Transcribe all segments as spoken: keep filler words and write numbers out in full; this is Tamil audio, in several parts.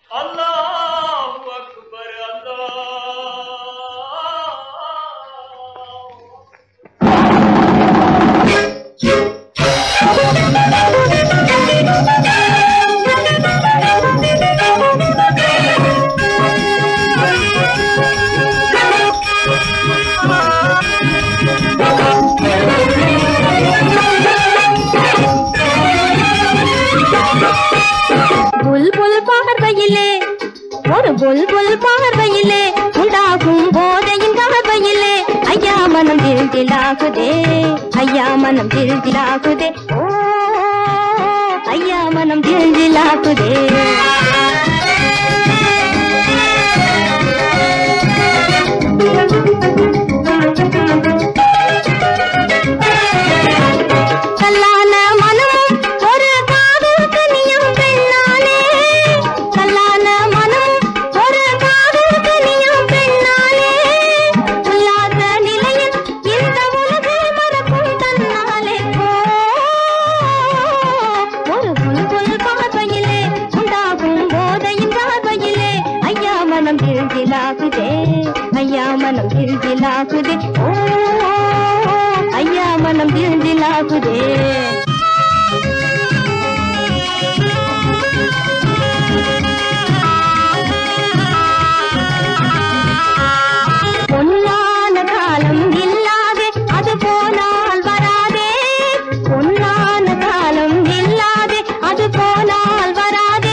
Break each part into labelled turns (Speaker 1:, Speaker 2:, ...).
Speaker 1: अल्लाहु अकबर
Speaker 2: बुलबुल பார்வையிலே உண்டாகும் போதையின் கவர்வையிலே ஐயா மனம் தில்திலாகுதே ஐயா மனம் தில்திலாகுதே ஓ ஐயா மனம் தில்திலாகுதே ஐயா மனம் தில்திலாகுதே ஓ ஐயா மனம் தில்திலாகுதே பொன்னான காலம் இல்லாதே அது போனால் வராதே பொன்னான காலம் இல்லாதே அது போனால் வராதே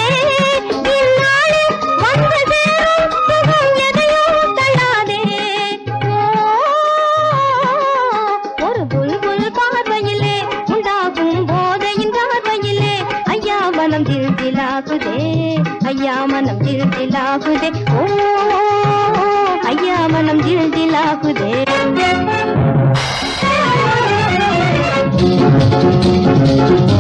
Speaker 2: மனம் தில்திலாகுதே ஐயா மனம் தில்திலாகுதே ஓ ஐயா மனம் தில்திலாகுதே